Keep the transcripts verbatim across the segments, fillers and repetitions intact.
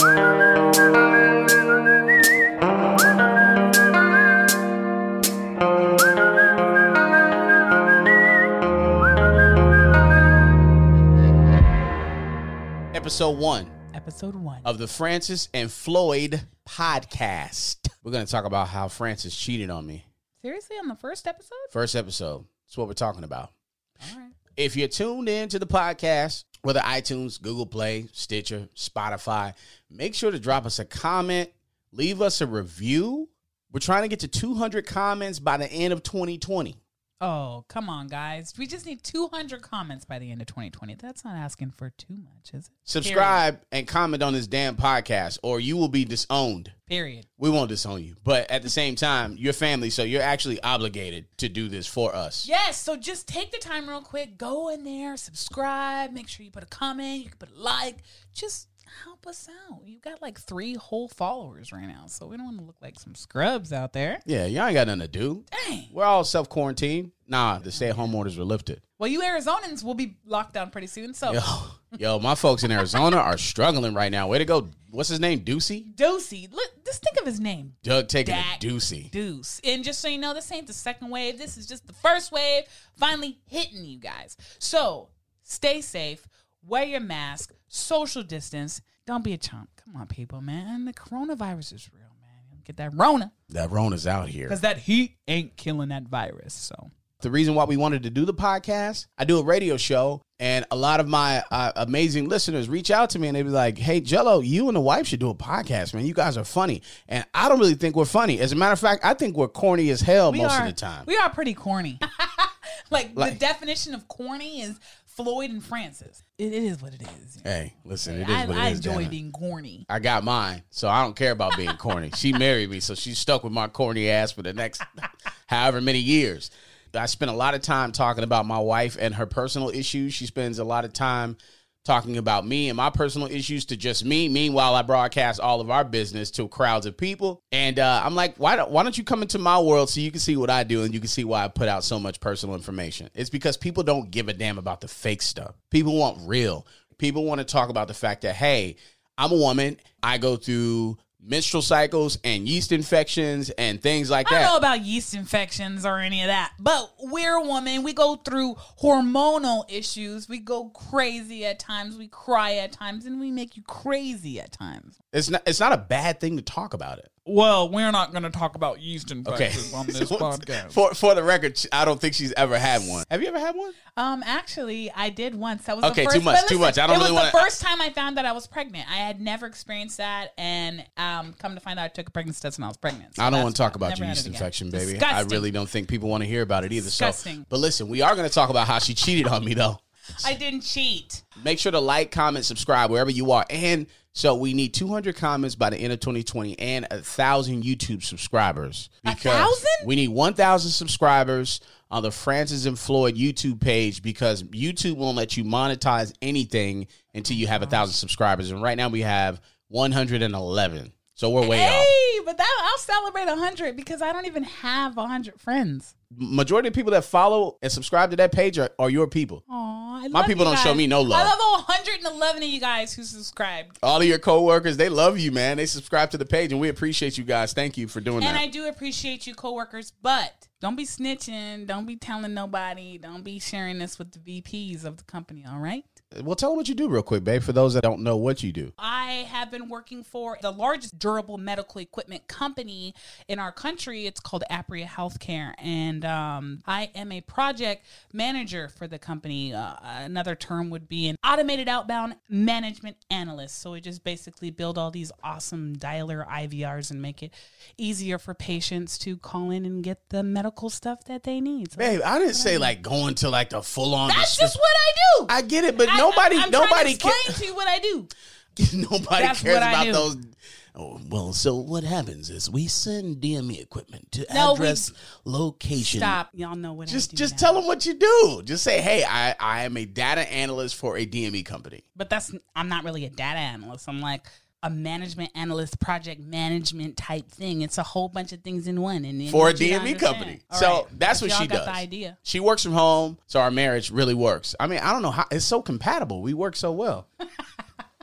Episode one. Episode one. Of the Francis and Floyd podcast. We're going to talk about how Francis cheated on me. Seriously? On the first episode? First episode. That's what we're talking about. All right. If you're tuned in to the podcast, whether iTunes, Google Play, Stitcher, Spotify, make sure to drop us a comment. Leave us a review. We're trying to get to two hundred comments by the end of twenty twenty. Oh, come on, guys. We just need two hundred comments by the end of twenty twenty. That's not asking for too much, is it? Subscribe Period. and comment on this damn podcast, or you will be disowned. Period. We won't disown you. But at the same time, you're family, so you're actually obligated to do this for us. Yes, so just take the time real quick. Go in there, subscribe. Make sure you put a comment. You can put a like. Just help us out. You got like three whole followers right now, so we don't want to look like some scrubs out there. Yeah, y'all ain't got nothing to do. Dang. We're all self-quarantined. Nah, the stay-at-home orders were lifted. Well, you Arizonans will be locked down pretty soon, so. Yo, yo, my folks in Arizona are struggling right now. Way to go. What's his name? Ducey? Ducey. Look, just think of his name. Doug taking Dak a Ducey. Deuce. And just so you know, this ain't the second wave. This is just the first wave finally hitting you guys. So stay safe. Wear your mask. Social distance. Don't be a chump. Come on, people, man. The coronavirus is real, man. Get that Rona. That Rona's out here. Because that heat ain't killing that virus, so. The reason why we wanted to do the podcast, I do a radio show, and a lot of my uh, amazing listeners reach out to me, and they be like, hey, Jello, you and the wife should do a podcast, man. You guys are funny. And I don't really think we're funny. As a matter of fact, I think we're corny as hell we most are, of the time. We are pretty corny. like, like, the definition of corny is Floyd and Francis. It, it is what it is. Hey, listen, it is I, what it I is. enjoy being corny. I got mine, so I don't care about being corny. She married me, so she's stuck with my corny ass for the next however many years. I spend a lot of time talking about my wife and her personal issues. She spends a lot of time talking about me and my personal issues to just me. Meanwhile, I broadcast all of our business to crowds of people. And uh, I'm like, why don't, why don't you come into my world so you can see what I do and you can see why I put out so much personal information? It's because people don't give a damn about the fake stuff. People want real. People want to talk about the fact that, hey, I'm a woman. I go through menstrual cycles and yeast infections and things like that. I don't know about yeast infections or any of that, but we're a woman. We go through hormonal issues. We go crazy at times. We cry at times, and we make you crazy at times. It's not. It's not a bad thing to talk about it. Well, we're not going to talk about yeast infections okay. on this podcast. For for the record, I don't think she's ever had one. Have you ever had one? Um, actually, I did once. That was okay. The first, Too much. listen, too much. I don't it really want. want. It was the first time I found that I was pregnant. I had never experienced that, and um, come to find out, I took a pregnancy test when I was pregnant. So I don't want to talk about your yeast again. infection, baby. Disgusting. I really don't think people want to hear about it either. Disgusting. So, but listen, we are going to talk about how she cheated on me, though. I didn't cheat. Make sure to like, comment, subscribe wherever you are, and so we need two hundred comments by the end of twenty twenty and a thousand YouTube subscribers. A thousand? We need one thousand subscribers on the Francis and Floyd YouTube page because YouTube won't let you monetize anything until you have a thousand subscribers. And right now we have one hundred eleven. So we're way hey, off. Hey, but that I'll celebrate one hundred because I don't even have one hundred friends. Majority of people that follow and subscribe to that page are, are your people. Aw, I My love people you don't guys. show me no love. I love all one hundred eleven of you guys who subscribed. All of your coworkers, they love you, man. They subscribe to the page, and we appreciate you guys. Thank you for doing and that. And I do appreciate you, coworkers, but don't be snitching. Don't be telling nobody. Don't be sharing this with the V Ps of the company, all right? Well, tell them what you do real quick, babe, for those that don't know what you do. I have been working for the largest durable medical equipment company in our country. It's called Apria Healthcare, and um, I am a project manager for the company. Uh, another term would be an automated outbound management analyst. So we just basically build all these awesome dialer I V Rs and make it easier for patients to call in and get the medical stuff that they need. So babe, I didn't say I mean. like going to like the full on. That's just what I do. I get it, but I, nobody, I, I'm nobody trying to explain ca- to you what I do. Nobody That's cares what I about do. those. Oh, well, so what happens is we send D M E equipment to No, address we, location. Stop, y'all know what just, I do. Just now. tell them what you do. Just say, hey, I, I am a data analyst for a D M E company. But that's I'm not really a data analyst. I'm like a management analyst, project management type thing. It's a whole bunch of things in one. And for a D M E company. All so right. that's but what she got does. The idea. She works from home, so our marriage really works. I mean, I don't know how it's so compatible. We work so well.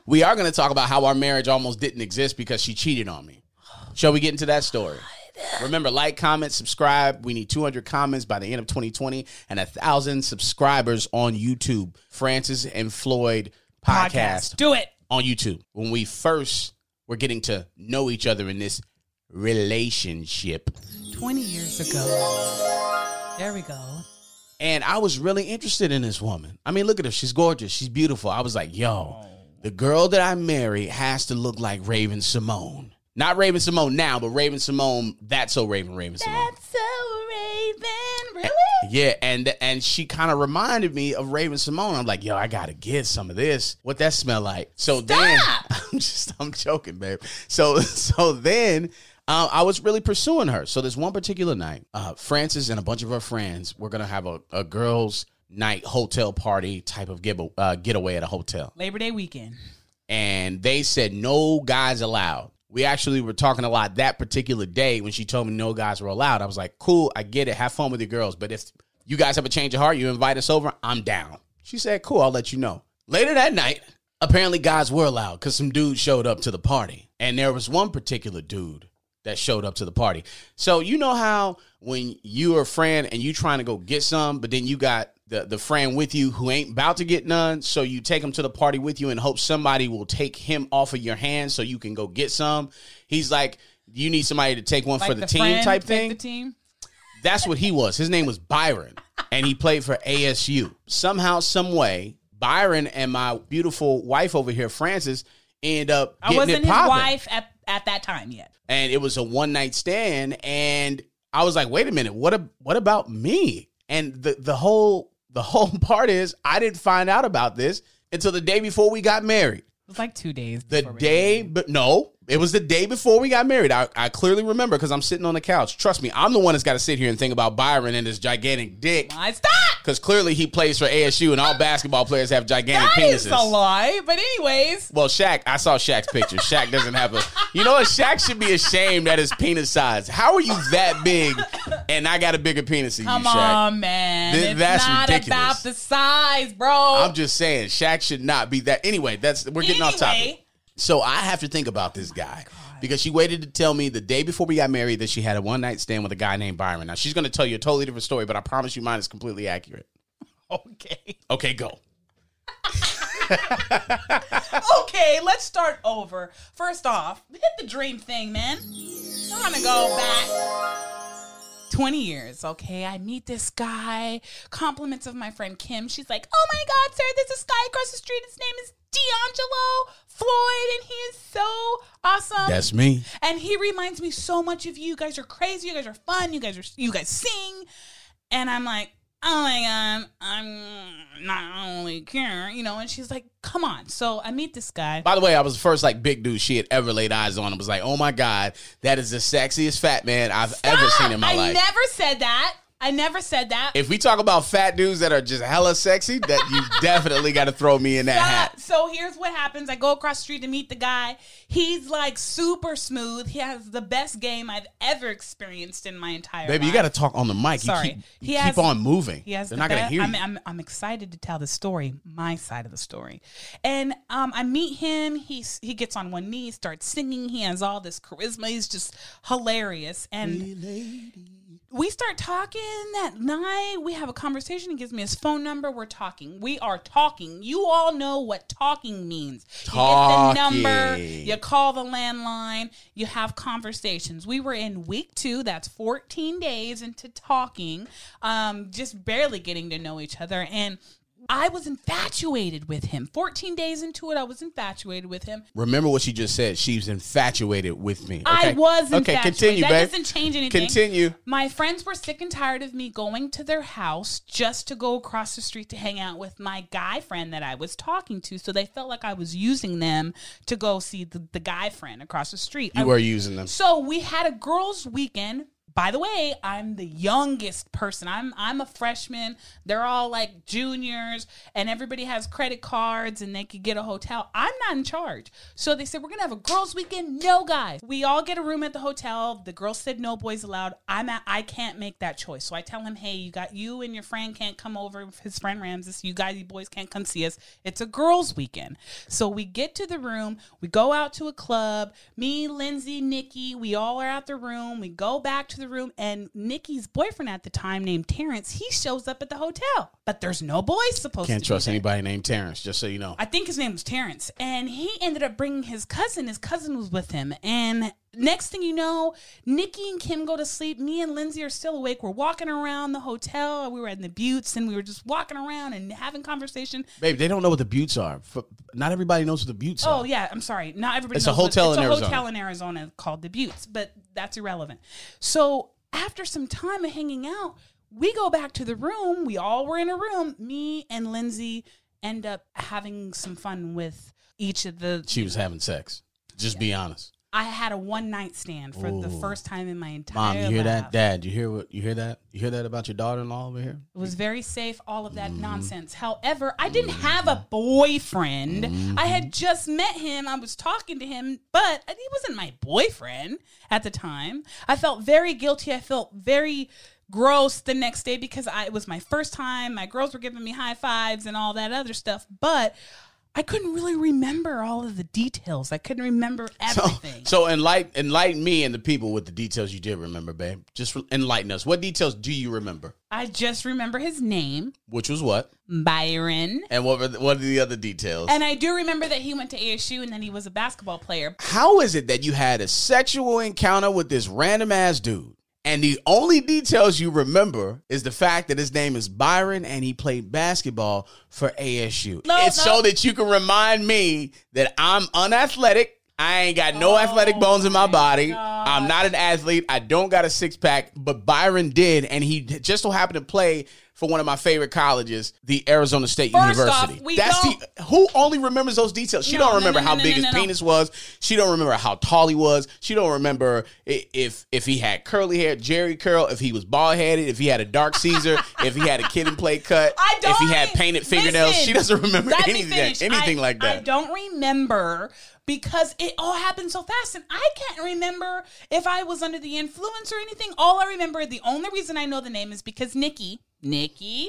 We are going to talk about how our marriage almost didn't exist because she cheated on me. Shall we get into that story? Remember, like, comment, subscribe. We need two hundred comments by the end of twenty twenty and one thousand subscribers on YouTube. Francis and Floyd podcast. Podcast. Do it. On YouTube. When we first were getting to know each other in this relationship. twenty years ago. There we go. And I was really interested in this woman. I mean, look at her. She's gorgeous. She's beautiful. I was like, yo, the girl that I marry has to look like Raven Simone. Not Raven Simone now, but Raven Simone. That's so Raven, Raven Simone. That's so Raven. Really? Yeah, and and she kind of reminded me of Raven Simone. I'm like, yo, I gotta get some of this. What that smell like? So Stop. then, I'm just, I'm joking, babe. So so then. Um, I was really pursuing her. So this one particular night, uh, Francis and a bunch of her friends were going to have a, a girls' night hotel party type of give, uh, getaway at a hotel. Labor Day weekend. And they said no guys allowed. We actually were talking a lot that particular day when she told me no guys were allowed. I was like, cool, I get it. Have fun with your girls. But if you guys have a change of heart, you invite us over, I'm down. She said, cool, I'll let you know. Later that night, apparently guys were allowed because some dudes showed up to the party. And there was one particular dude that showed up to the party. So you know how when you're a friend and you trying to go get some, but then you got the, the friend with you who ain't about to get none, so you take him to the party with you and hope somebody will take him off of your hands so you can go get some. He's like, you need somebody to take one Like for the, the team friend, type take thing. The team. That's what he was. His name was Byron, and he played for A S U. Somehow, some way, Byron and my beautiful wife over here, Francis, end up getting I wasn't it his popping. wife at, at that time yet. And it was a one night stand. And I was like, wait a minute, what a, what about me? And the, the whole the whole part is I didn't find out about this until the day before we got married. It was like two days. The before we day, got but no, it was the day before we got married. I, I clearly remember because I'm sitting on the couch. Trust me, I'm the one that's got to sit here and think about Byron and his gigantic dick. married. Stop. Because clearly he plays for A S U and all basketball players have gigantic That penises. is a lie. But anyways. Well, Shaq, I saw Shaq's picture. Shaq doesn't have a... You know what? Shaq should be ashamed at his penis size. How are you that big and I got a bigger penis than you, Come Shaq? on, man. Th- it's that's not ridiculous. about the size, bro. I'm just saying, Shaq should not be that... Anyway, that's we're getting off topic. Anyway. So I have to think about this guy. Because she waited to tell me the day before we got married that she had a one-night stand with a guy named Byron. Now, she's going to tell you a totally different story, but I promise you mine is completely accurate. Okay. Okay, go. Okay, let's start over. First off, hit the dream thing, man. I want to go back twenty years, okay? I meet this guy. Compliments of my friend Kim. She's like, oh my God, sir, there's this guy across the street. His name is D'Angelo Floyd, and he is so awesome. That's me. And he reminds me so much of you. You guys are crazy. You guys are fun. You guys are you guys sing. And I'm like, oh my God, I'm not only care, you know. And she's like, come on. So I meet this guy. By the way, I was the first like big dude she had ever laid eyes on. I was like, oh my God, that is the sexiest fat man I've Stop! ever seen in my I life. never said that. I never said that. If we talk about fat dudes that are just hella sexy, that you definitely got to throw me in that Stop. hat. So here's what happens. I go across the street to meet the guy. He's like super smooth. He has the best game I've ever experienced in my entire Baby, life. you got to talk on the mic. Sorry. You keep, you He keep has- on moving. He has They're the not going to best- hear you. I'm, I'm, I'm excited to tell the story, my side of the story. And um, I meet him. He's, he gets on one knee, starts singing. He has all this charisma. He's just hilarious. And we start talking that night. We have a conversation. He gives me his phone number. We're talking. We are talking. You all know what talking means. Talking. You get the number. You call the landline. You have conversations. We were in week two. That's fourteen days into talking. Um, just barely getting to know each other. And I was infatuated with him. fourteen days into it, I was infatuated with him. Remember what she just said. She's infatuated with me. I Okay? was infatuated. Okay, continue, that babe. doesn't change anything. Continue. My friends were sick and tired of me going to their house just to go across the street to hang out with my guy friend that I was talking to. So they felt like I was using them to go see the, the guy friend across the street. You I- were using them. So we had a girls' weekend By the way, I'm the youngest person. I'm I'm a freshman. They're all like juniors, and everybody has credit cards, and they could get a hotel. I'm not in charge. So they said, we're going to have a girls' weekend. No, guys. We all get a room at the hotel. The girls said no boys allowed. I'm at, I can't make that choice. So I tell him, hey, you got you and your friend can't come over. His friend Ramses, you guys, you boys can't come see us. It's a girls' weekend. So we get to the room. We go out to a club. Me, Lindsay, Nikki, we all are at the room. We go back to the room, and Nikki's boyfriend at the time, named Terrence, he shows up at the hotel, but there's no boys supposed Can't to trust be there. anybody named Terrence, just so you know. I think his name was Terrence, and he ended up bringing his cousin. His cousin was with him, and next thing you know, Nikki and Kim go to sleep. Me and Lindsay are still awake. We're walking around the hotel. We were in the Buttes, and we were just walking around and having conversation. Babe, they don't know what the Buttes are. Not everybody knows what the Buttes are. Oh, yeah. I'm sorry. Not everybody It's knows a hotel what, in it's Arizona. a hotel in Arizona called the Buttes, but that's irrelevant. So after some time of hanging out, we go back to the room. We all were in a room. Me and Lindsay end up having some fun with each of the... She was having sex. Just yeah. be honest. I had a one night stand for Ooh. the first time in my entire Mom, you hear life. that? Dad, you hear what? You hear that? You hear that about your daughter-in-law over here? It was very safe, all of that mm-hmm. nonsense. However, I didn't have a boyfriend. Mm-hmm. I had just met him. I was talking to him, but he wasn't my boyfriend at the time. I felt very guilty. I felt very gross the next day because I, it was my first time. My girls were giving me high fives and all that other stuff, but I couldn't really remember all of the details. I couldn't remember everything. So, so enlighten, enlighten me and the people with the details you did remember, babe. Just enlighten us. What details do you remember? I just remember his name. Which was what? Byron. And what were the, what are the other details? And I do remember that he went to A S U and then he was a basketball player. How is it that you had a sexual encounter with this random-ass dude? And the only details you remember is the fact that his name is Byron and he played basketball for A S U. No, it's no. so that you can remind me that I'm unathletic. I ain't got no oh, athletic bones in my body. God. I'm not an athlete. I don't got a six pack, but Byron did. And he just so happened to play for one of my favorite colleges, the Arizona State First University. Off, we That's don't, the who only remembers those details. She no, don't remember no, no, how no, big no, no, his no. penis was. She don't remember how tall he was. She don't remember if if he had curly hair, Jerry curl, if he was bald headed, if he had a dark Caesar, if he had a kid and play cut, I don't if he had painted fingernails. listen, She doesn't remember let me anything, finish. anything I, like that. I don't remember because it all happened so fast, and I can't remember if I was under the influence or anything. All I remember, the only reason I know the name is because Nikki, Nikki,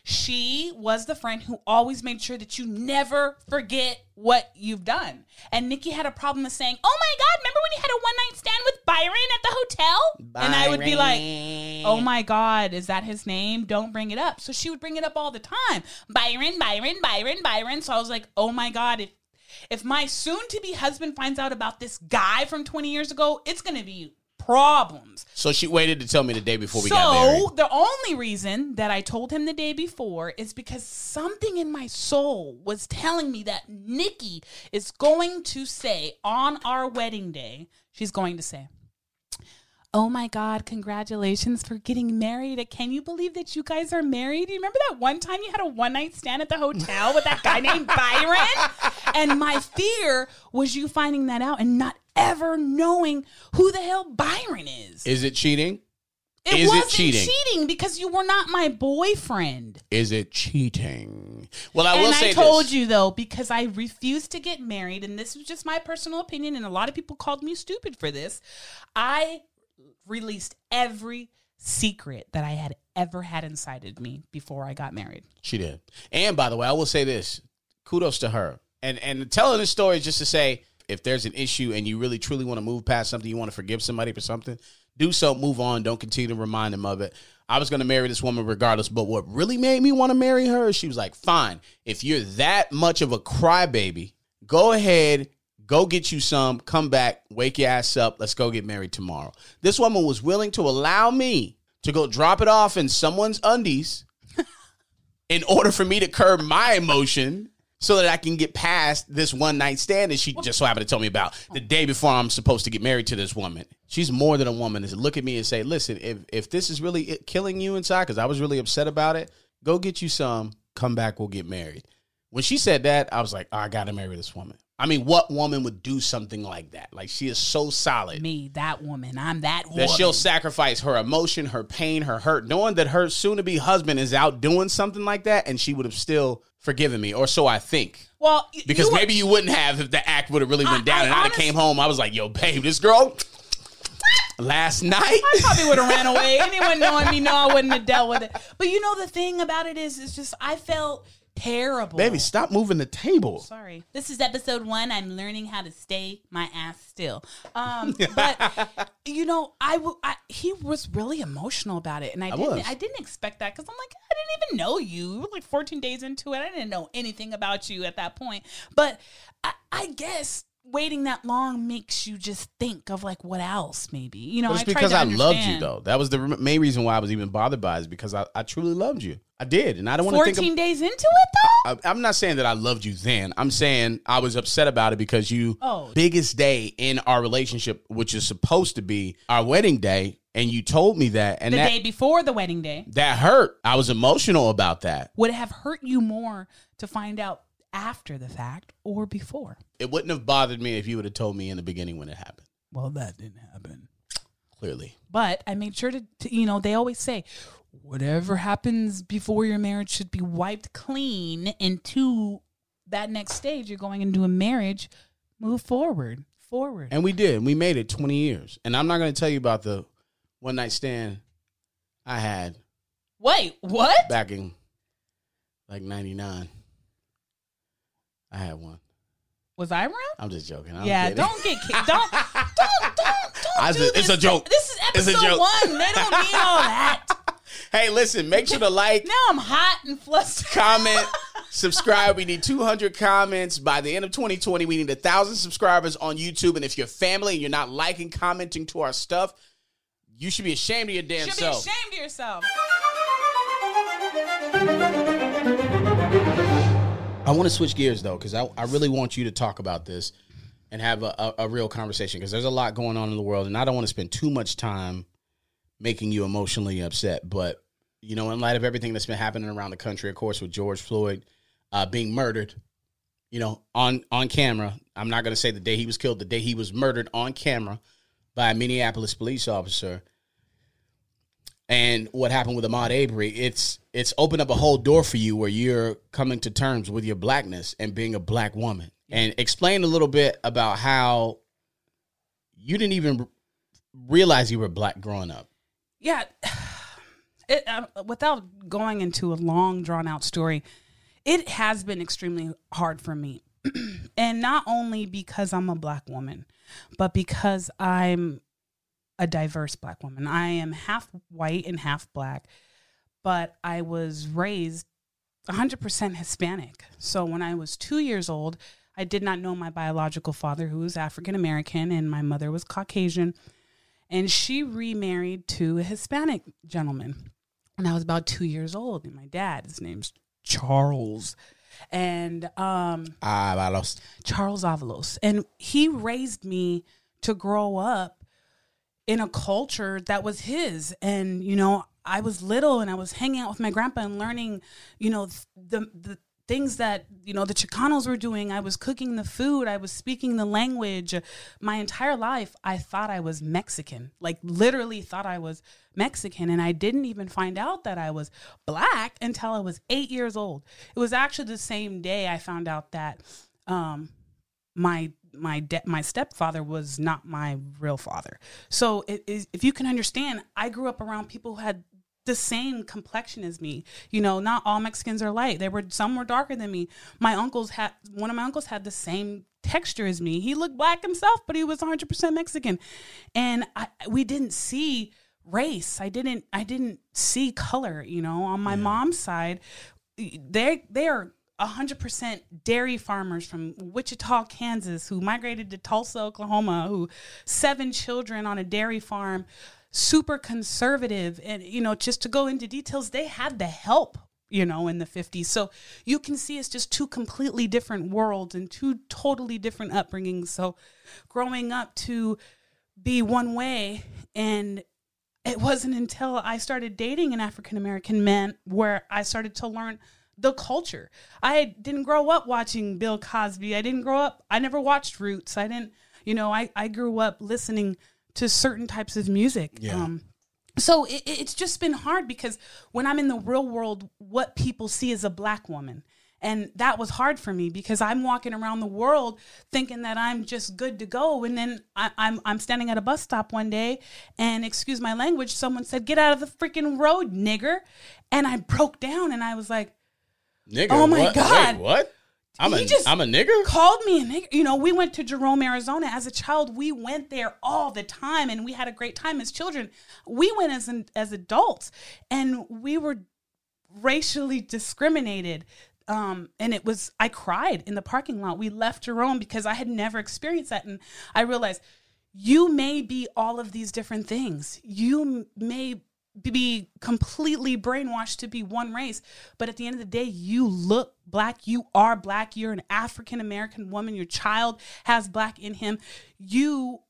she was the friend who always made sure that you never forget what you've done. And Nikki had a problem with saying, oh my God, remember when you had a one-night stand with Byron at the hotel? Byron. And I would be like, oh my God, is that his name? Don't bring it up. So she would bring it up all the time. Byron, Byron, Byron, Byron. So I was like, oh my God, if If my soon-to-be husband finds out about this guy from twenty years ago, it's going to be problems. So she waited to tell me the day before we so, got married. So the only reason that I told him the day before is because something in my soul was telling me that Nikki is going to say on our wedding day, she's going to say, oh my God, congratulations for getting married. Can you believe that you guys are married? You remember that one time you had a one night stand at the hotel with that guy named Byron? And my fear was you finding that out and not ever knowing who the hell Byron is. Is it cheating? It is wasn't it cheating? cheating because you were not my boyfriend. Is it cheating? Well, I will and say I told this. you, though, because I refused to get married, and this was just my personal opinion, and a lot of people called me stupid for this. I released every secret that I had ever had inside of me before I got married. She did. And by the way, I will say this. Kudos to her. And and telling this story is just to say, if there's an issue and you really truly want to move past something, you want to forgive somebody for something, do so, move on. Don't continue to remind them of it. I was going to marry this woman regardless, but what really made me want to marry her, she was like, fine, if you're that much of a crybaby, go ahead, go get you some, come back, wake your ass up, let's go get married tomorrow. This woman was willing to allow me to go drop it off in someone's undies in order for me to curb my emotion so that I can get past this one night stand that she just so happened to tell me about the day before I'm supposed to get married to this woman. She's more than a woman. Is look at me and say, listen, if, if this is really it killing you inside, because I was really upset about it, go get you some, come back, we'll get married. When she said that, I was like, oh, I got to marry this woman. I mean, what woman would do something like that? Like, she is so solid. Me, that woman. I'm that woman. That she'll sacrifice her emotion, her pain, her hurt, knowing that her soon-to-be husband is out doing something like that, and she would have still forgiven me, or so I think. Well, because you were, maybe you wouldn't have if the act would have really went I, down, I and I honest, came home, I was like, yo, babe, this girl... Last night, I probably would have ran away. Anyone knowing me know I wouldn't have dealt with it. But you know, the thing about it is, it's just I felt terrible. Baby, stop moving the table. Sorry. This is episode one. I'm learning how to stay my ass still. Um, but you know, I, w- I he was really emotional about it, and I, I didn't. was. I didn't expect that because I'm like, I didn't even know you. We were like fourteen days into it. I didn't know anything about you at that point. But I, I guess. Waiting that long makes you just think of like what else maybe, you know. It's I tried because to I understand. loved you though. That was the re- main reason why I was even bothered by it, is because I, I truly loved you. I did, and I don't want to think. Fourteen days into it though. I, I'm not saying that I loved you then. I'm saying I was upset about it because you Oh. biggest day in our relationship, which is supposed to be our wedding day, and you told me that, and The that day before the wedding day. that hurt. I was emotional about that. Would it have hurt you more to find out after the fact or before? It wouldn't have bothered me if you would have told me in the beginning when it happened. Well, that didn't happen. Clearly. But I made sure to, to, you know, they always say, whatever happens before your marriage should be wiped clean. And to that next stage, you're going into a marriage, move forward, forward. And we did. We made it twenty years. And I'm not going to tell you about the one night stand I had. Wait, what? Back in like ninety-nine. I had one. Was I around? I'm just joking. I'm yeah, kidding. don't get kicked. Don't, don't, don't, don't I do just- this. it's a joke. This is It's a episode joke. one. They don't need all that. Hey, listen, make sure to like, Now I'm hot and flustered. comment, subscribe. We need two hundred comments. By the end of twenty twenty, we need one thousand subscribers on YouTube. And if you're family and you're not liking, commenting to our stuff, you should be ashamed of your damn You should self. be ashamed of yourself. I want to switch gears, though, because I, I really want you to talk about this and have a, a, a real conversation, because there's a lot going on in the world, and I don't want to spend too much time making you emotionally upset. But, you know, in light of everything that's been happening around the country, of course, with George Floyd uh, being murdered, you know, on, on camera. I'm not going to say the day he was killed, the day he was murdered on camera by a Minneapolis police officer. And what happened with Ahmaud Arbery, it's it's opened up a whole door for you where you're coming to terms with your blackness and being a black woman. And explain a little bit about how you didn't even realize you were black growing up. Yeah. It, uh, without going into a long, drawn-out story, it has been extremely hard for me. And not only because I'm a black woman, but because I'm a diverse black woman. I am half white and half black, but I was raised one hundred percent Hispanic. So when I was two years old, I did not know my biological father, who was African American, and my mother was Caucasian. And she remarried to a Hispanic gentleman when I was about two years old. And my dad, his name's Charles. And um, Avalos. Charles Avalos. And he raised me to grow up in a culture that was his. And, you know, I was little and I was hanging out with my grandpa and learning, you know, the the things that, you know, the Chicanos were doing. I was cooking the food. I was speaking the language. My entire life, I thought I was Mexican, like literally thought I was Mexican. And I didn't even find out that I was black until I was eight years old. It was actually the same day I found out that um, my my de- my stepfather was not my real father. So it is, if you can understand, I grew up around people who had the same complexion as me. You know, not all Mexicans are light. There were some were darker than me. My uncles had one of my uncles had the same texture as me. He looked black himself, but he was one hundred percent Mexican. And I, we didn't see race. I didn't I didn't see color, you know. On my yeah. mom's side, they they are one hundred percent dairy farmers from Wichita, Kansas, who migrated to Tulsa, Oklahoma, who seven children on a dairy farm, super conservative. And, you know, just to go into details, they had the help, you know, in the fifties. So you can see it's just two completely different worlds and two totally different upbringings. So growing up to be one way, and it wasn't until I started dating an African-American man where I started to learn the culture. I didn't grow up watching Bill Cosby. I didn't grow up. I never watched Roots. I didn't, you know, I, I grew up listening to certain types of music. Yeah. Um, so it, it's just been hard because when I'm in the real world, what people see is a black woman. And that was hard for me because I'm walking around the world thinking that I'm just good to go. And then I, I'm I'm standing at a bus stop one day and, excuse my language, someone said, "Get out of the freaking road, nigger." And I broke down and I was like, nigger, oh my what? God. Wait, what? I'm He a, just I'm a nigger? Called me a nigger. You know, we went to Jerome, Arizona. As a child, we went there all the time and we had a great time as children. We went as an, as adults and we were racially discriminated. Um, and it was, I cried in the parking lot. We left Jerome because I had never experienced that. And I realized you may be all of these different things. You may be completely brainwashed to be one race, but at the end of the day, you look black. You are black. You're an African-American woman. Your child has black in him. You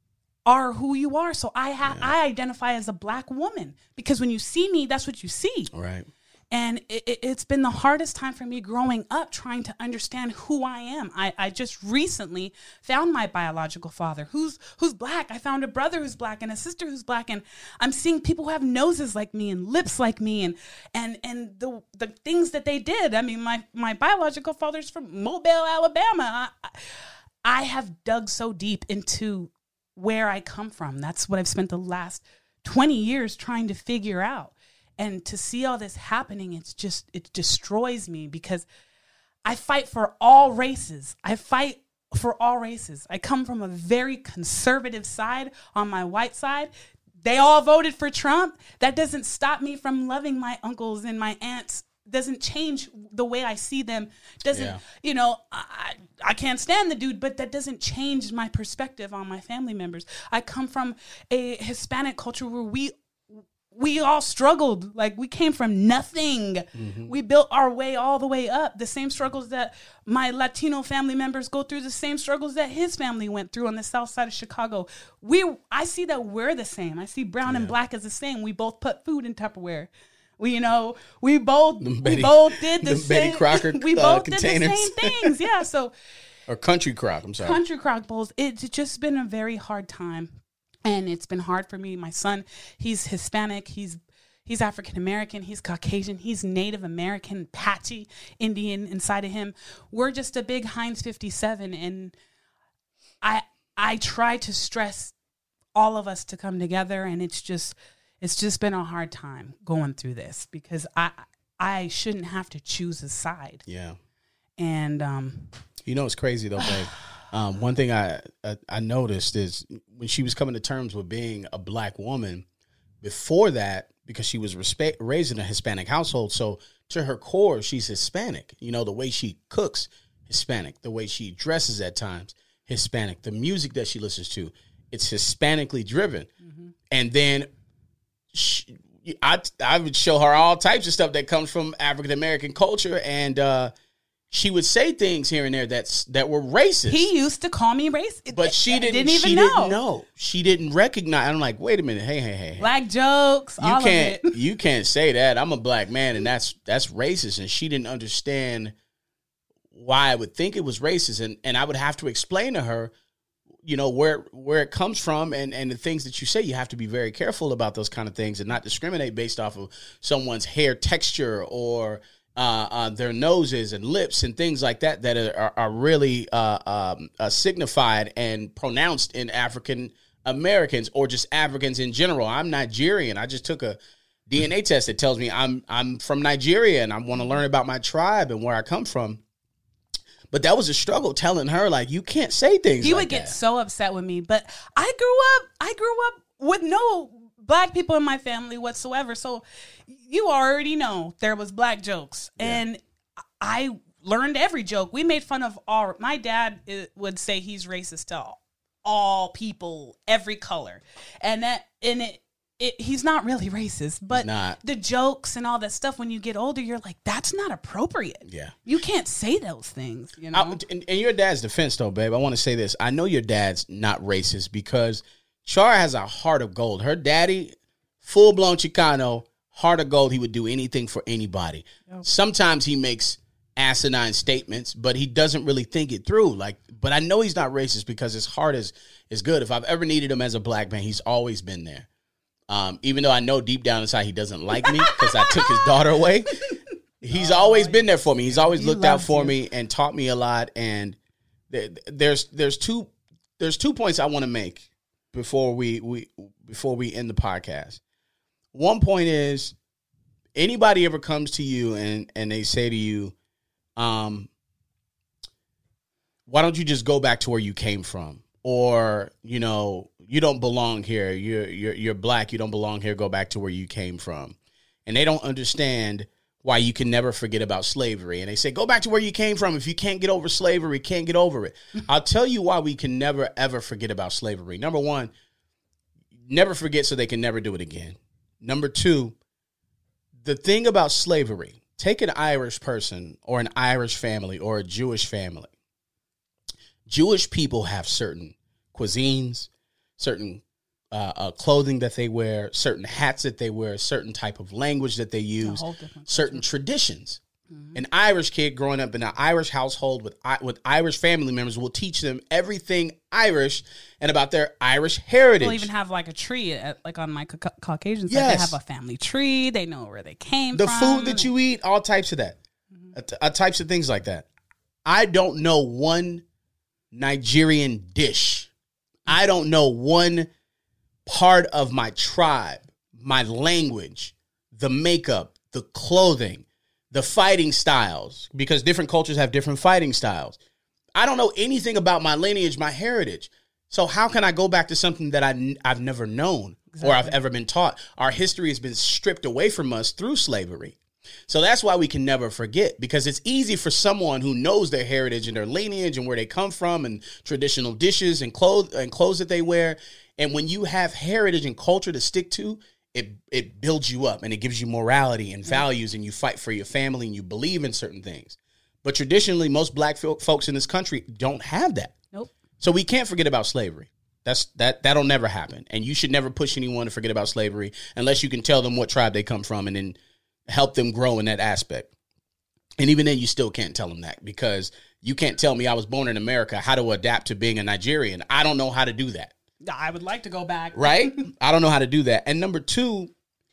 are who you are. So I ha- yeah. I identify as a black woman because when you see me, that's what you see. Right. And it, it, it's been the hardest time for me growing up trying to understand who I am. I, I just recently found my biological father who's who's black. I found a brother who's black and a sister who's black. And I'm seeing people who have noses like me and lips like me and and and the the things that they did. I mean, my, my biological father's from Mobile, Alabama. I, I have dug so deep into where I come from. That's what I've spent the last twenty years trying to figure out. And to see all this happening, it's just, it destroys me because I fight for all races. I fight for all races. I come from a very conservative side on my white side. They all voted for Trump. That doesn't stop me from loving my uncles and my aunts. Doesn't change the way I see them. Doesn't, yeah. you know, I, I can't stand the dude, but that doesn't change my perspective on my family members. I come from a Hispanic culture where we We all struggled. Like, we came from nothing. Mm-hmm. We built our way all the way up. The same struggles that my Latino family members go through, the same struggles that his family went through on the south side of Chicago. We, I see that we're the same. I see brown yeah. and black as the same. We both put food in Tupperware. We, you know, we both, Betty, we both did the, the same. Betty Crocker we uh, both containers. did the same things. Yeah. So, or Country Crock. I'm sorry. Country Crock bowls. It's just been a very hard time. And it's been hard for me. My son, he's Hispanic. He's he's African American. He's Caucasian. He's Native American, Apache Indian inside of him. We're just a big Heinz fifty-seven. And I I try to stress all of us to come together. And it's just it's just been a hard time going through this because I I shouldn't have to choose a side. Yeah. And um, you know, it's crazy though, babe. Um, one thing I, I I noticed is when she was coming to terms with being a black woman, before that, because she was respect, raised in a Hispanic household, so to her core, she's Hispanic. You know, the way she cooks, Hispanic. The way she dresses at times, Hispanic. The music that she listens to, it's Hispanically driven. Mm-hmm. And then she, I, I would show her all types of stuff that comes from African-American culture, and uh she would say things here and there that's that were racist. He used to call me racist, but she didn't. didn't even she know. Didn't know. She didn't recognize. I'm like, wait a minute, hey, hey, hey, black jokes. You all can't. Of it. You can't say that. I'm a black man, and that's that's racist. And she didn't understand why I would think it was racist, and and I would have to explain to her, you know, where where it comes from, and and the things that you say. You have to be very careful about those kind of things, and not discriminate based off of someone's hair texture or Uh, uh, their noses and lips and things like that that are, are really uh, um, uh, signified and pronounced in African Americans or just Africans in general. I'm Nigerian. I just took a D N A test that tells me I'm I'm from Nigeria and I want to learn about my tribe and where I come from. But that was a struggle telling her, like, you can't say things he like would get that. so upset with me. But I grew up, I grew up with no black people in my family whatsoever. So you already know there was black jokes. Yeah. And I learned every joke. We made fun of all. My dad would say he's racist to all, all people, every color. And that, and it, it, he's not really racist, but not. The jokes and all that stuff, when you get older, you're like, that's not appropriate. Yeah. You can't say those things, you know? I, in, in your dad's defense, though, babe, I want to say this. I know your dad's not racist because Char has a heart of gold. Her daddy, full-blown Chicano, heart of gold. He would do anything for anybody. Yep. Sometimes he makes asinine statements, but he doesn't really think it through. Like, but I know he's not racist because his heart is is good. If I've ever needed him as a black man, he's always been there. Um, even though I know deep down inside he doesn't like me because I took his daughter away, he's oh, always been there for me. He's always he looked out for you. me and taught me a lot. And th- there's there's two there's two points I want to make before we we before we end the podcast. One point is, anybody ever comes to you and and they say to you, um, why don't you just go back to where you came from? Or, you know, you don't belong here. You're you're you're black. You don't belong here. Go back to where you came from. And they don't understand why you can never forget about slavery. And they say, go back to where you came from. If you can't get over slavery, can't get over it. I'll tell you why we can never, ever forget about slavery. Number one, never forget so they can never do it again. Number two, the thing about slavery, take an Irish person or an Irish family or a Jewish family. Jewish people have certain cuisines, certain uh, uh, clothing that they wear, certain hats that they wear, certain type of language that they use, certain traditions. Mm-hmm. An Irish kid growing up in an Irish household with with Irish family members will teach them everything Irish and about their Irish heritage. They'll even have like a tree, at, like on my ca- Caucasian side. Yes. They have a family tree. They know where they came the from. The food that you eat, all types of that, mm-hmm. uh, uh, types of things like that. I don't know one Nigerian dish. I don't know one part of my tribe, my language, the makeup, the clothing, the fighting styles, because different cultures have different fighting styles. I don't know anything about my lineage, my heritage. So how can I go back to something that I, I've never known exactly. or I've ever been taught? Our history has been stripped away from us through slavery. So that's why we can never forget, because it's easy for someone who knows their heritage and their lineage and where they come from and traditional dishes and clothes and clothes that they wear. And when you have heritage and culture to stick to, it it builds you up and it gives you morality and values, and you fight for your family and you believe in certain things. But traditionally, most black folks in this country don't have that. Nope. So we can't forget about slavery. That's that that'll never happen. And you should never push anyone to forget about slavery unless you can tell them what tribe they come from and then help them grow in that aspect. And even then, you still can't tell them that, because you can't tell me I was born in America how to adapt to being a Nigerian. I don't know how to do that. I would like to go back. Right? I don't know how to do that. And number two,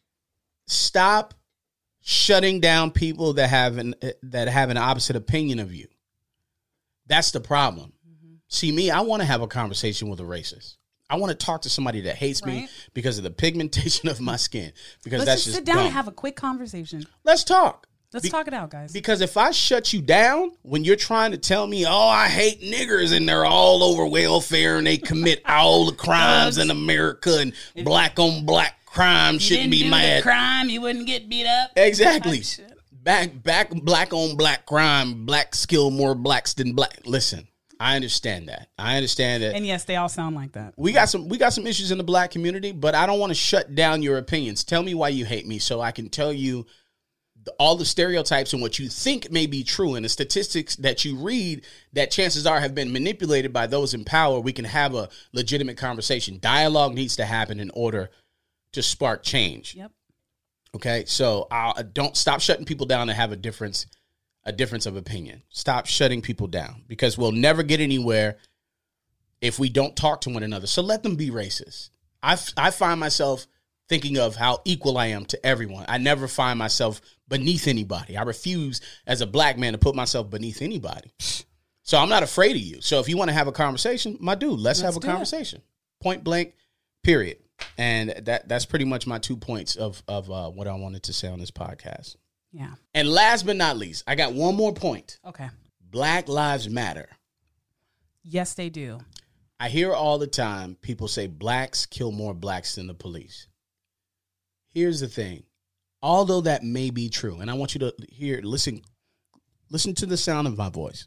stop shutting down people that have an that have an opposite opinion of you. That's the problem. Mm-hmm. See, me, I want to have a conversation with a racist. I want to talk to somebody that hates right. me because of the pigmentation of my skin. Because Let's that's just just sit down dumb. and have a quick conversation. Let's talk. Let's Be- talk it out, guys. Because if I shut you down when you're trying to tell me, oh, I hate niggers and they're all over welfare and they commit all the crimes in America and if, black on black crime shouldn't be do mad. The crime, you wouldn't get beat up. Exactly. Back, back, black on black crime. Blacks kill more blacks than black. Listen. I understand that. I understand that. And yes, they all sound like that. We got some we got some issues in the black community, but I don't want to shut down your opinions. Tell me why you hate me so I can tell you all the stereotypes and what you think may be true and the statistics that you read that chances are have been manipulated by those in power. We can have a legitimate conversation. Dialogue needs to happen in order to spark change. Yep. Okay, so uh, don't stop shutting people down and have a difference a difference of opinion. Stop shutting people down, because we'll never get anywhere if we don't talk to one another. So let them be racist. I, I find myself thinking of how equal I am to everyone. I never find myself beneath anybody. I refuse as a black man to put myself beneath anybody. So I'm not afraid of you. So if you want to have a conversation, my dude, let's, let's have a conversation. It. Point blank, period. And that that's pretty much my two points of, of uh, what I wanted to say on this podcast. Yeah. And last but not least, I got one more point. Okay. Black lives matter. Yes, they do. I hear all the time people say blacks kill more blacks than the police. Here's the thing. Although that may be true, and I want you to hear, listen, listen to the sound of my voice.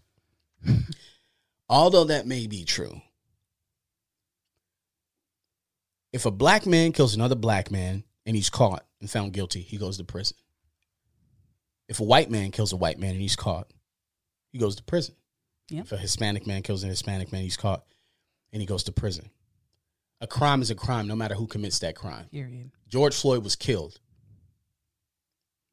Although that may be true, if a black man kills another black man and he's caught and found guilty, he goes to prison. If a white man kills a white man and he's caught, he goes to prison. Yep. If a Hispanic man kills a Hispanic man, he's caught and he goes to prison. A crime is a crime, no matter who commits that crime. Period. George Floyd was killed.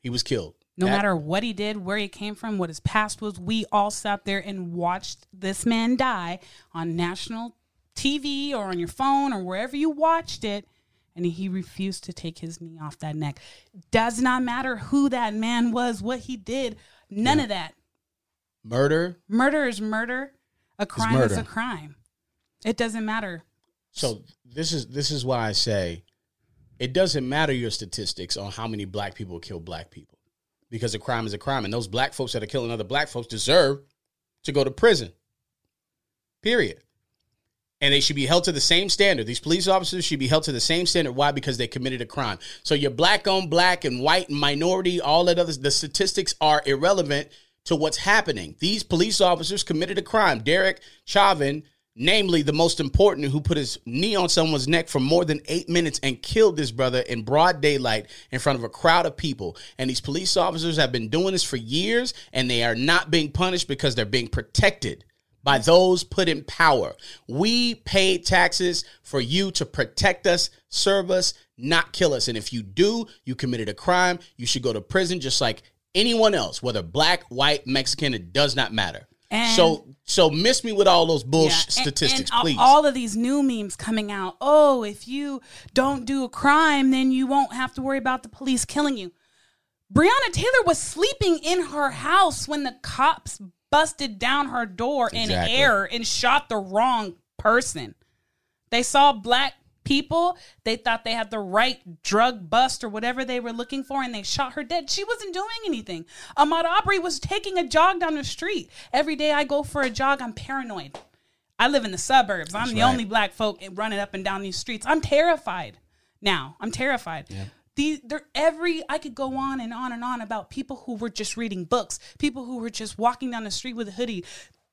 He was killed. No That- matter what he did, where he came from, what his past was, we all sat there and watched this man die on national T V or on your phone or wherever you watched it, and he refused to take his knee off that neck. Does not matter who that man was, what he did, none yeah. of that. Murder? Murder is murder. A crime murder. is a crime. It doesn't matter. So this is this is why I say it doesn't matter your statistics on how many black people kill black people. Because a crime is a crime. And those black folks that are killing other black folks deserve to go to prison. Period. And they should be held to the same standard. These police officers should be held to the same standard. Why? Because they committed a crime. So you're black on black and white and minority, all that other, the statistics are irrelevant to what's happening. These police officers committed a crime. Derek Chauvin, namely the most important, who put his knee on someone's neck for more than eight minutes and killed this brother in broad daylight in front of a crowd of people. And these police officers have been doing this for years, and they are not being punished because they're being protected by those put in power. We paid taxes for you to protect us, serve us, not kill us. And if you do, you committed a crime. You should go to prison just like anyone else, whether black, white, Mexican, it does not matter. And so so miss me with all those bullshit yeah, statistics, and, and please. All of these new memes coming out. Oh, if you don't do a crime, then you won't have to worry about the police killing you. Breonna Taylor was sleeping in her house when the cops busted down her door exactly. in error and shot the wrong person. They saw black people. They thought they had the right drug bust or whatever they were looking for, and they shot her dead. She wasn't doing anything. Ahmaud Arbery was taking a jog down the street. Every day I go for a jog, I'm paranoid. I live in the suburbs. I'm That's the right. only black folk running up and down these streets. I'm terrified now. I'm terrified. Yeah. These, they're every, I could go on and on and on about people who were just reading books, people who were just walking down the street with a hoodie.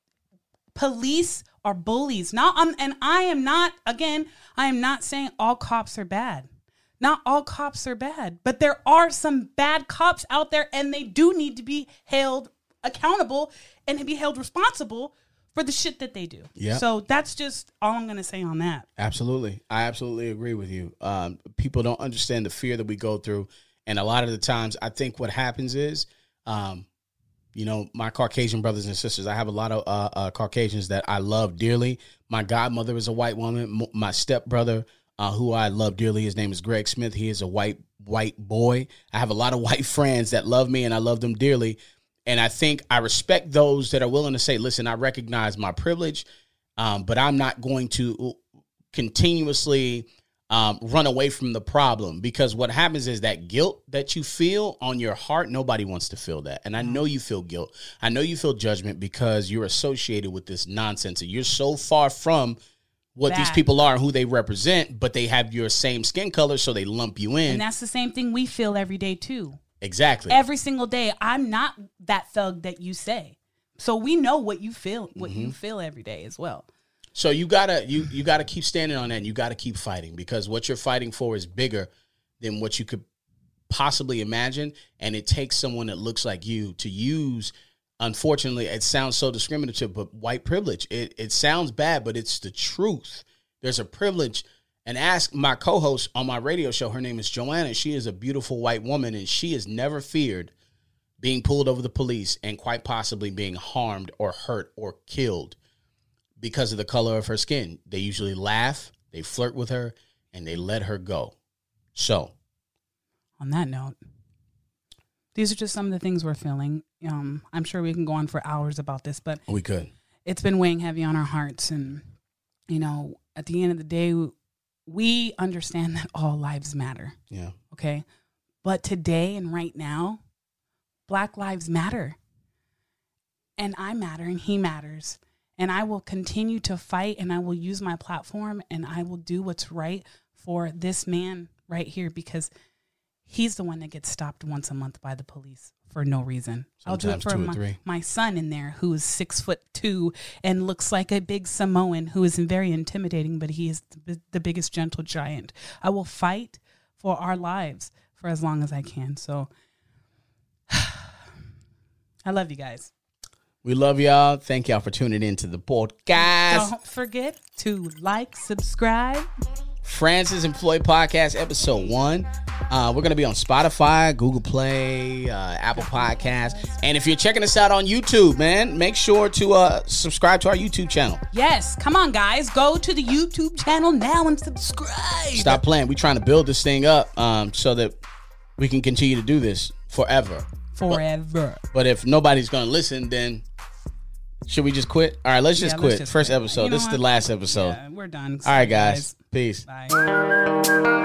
Police are bullies. Not, um, and I am not, again, I am not saying all cops are bad. Not all cops are bad, but there are some bad cops out there, and they do need to be held accountable and be held responsible for the shit that they do. Yeah. So that's just all I'm going to say on that. Absolutely. I absolutely agree with you. Um, people don't understand the fear that we go through. And a lot of the times, I think what happens is, um, you know, my Caucasian brothers and sisters, I have a lot of uh, uh, Caucasians that I love dearly. My godmother is a white woman. My stepbrother, uh, who I love dearly, his name is Greg Smith. He is a white, white boy. I have a lot of white friends that love me, and I love them dearly. And I think I respect those that are willing to say, listen, I recognize my privilege, um, but I'm not going to continuously um, run away from the problem, because what happens is that guilt that you feel on your heart, nobody wants to feel that. And I know you feel guilt. I know you feel judgment because you're associated with this nonsense. And you're so far from what Bad. these people are and who they represent, but they have your same skin color, so they lump you in. And that's the same thing we feel every day, too. Exactly. Every single day. I'm not that thug that you say. So we know what you feel, what mm-hmm. you feel every day as well. So you gotta you you gotta keep standing on that, and you gotta keep fighting, because what you're fighting for is bigger than what you could possibly imagine. And it takes someone that looks like you to use, unfortunately, it sounds so discriminative, but white privilege. It it sounds bad, but it's the truth. There's a privilege. And ask my co-host on my radio show. Her name is Joanna. She is a beautiful white woman, and she has never feared being pulled over the police and quite possibly being harmed or hurt or killed because of the color of her skin. They usually laugh, they flirt with her, and they let her go. So, on that note, these are just some of the things we're feeling. Um, I'm sure we can go on for hours about this, but we could. It's been weighing heavy on our hearts, and you know, at the end of the day, we understand that all lives matter. Yeah. Okay. But today and right now, Black lives matter. And I matter, and he matters. And I will continue to fight, and I will use my platform, and I will do what's right for this man right here, because he's the one that gets stopped once a month by the police for no reason. Sometimes I'll do it for my, my son in there, who is six foot two and looks like a big Samoan, who is very intimidating, but he is the, the biggest gentle giant. I will fight for our lives for as long as I can. So I love you guys. We love y'all. Thank y'all for tuning in to the podcast. Don't forget to like, subscribe. Francis and Floyd Podcast, episode one. Uh, we're going to be on Spotify, Google Play, uh, Apple Podcasts. And if you're checking us out on YouTube, man, make sure to uh, subscribe to our YouTube channel. Yes. Come on, guys. Go to the YouTube channel now and subscribe. Stop playing. We're trying to build this thing up um, so that we can continue to do this forever. Forever. But, but if nobody's going to listen, then should we just quit? All right, let's just Yeah, quit. let's just First quit. episode. You know this is what? the last episode. Yeah, we're done. All right, See you guys. Peace. Bye.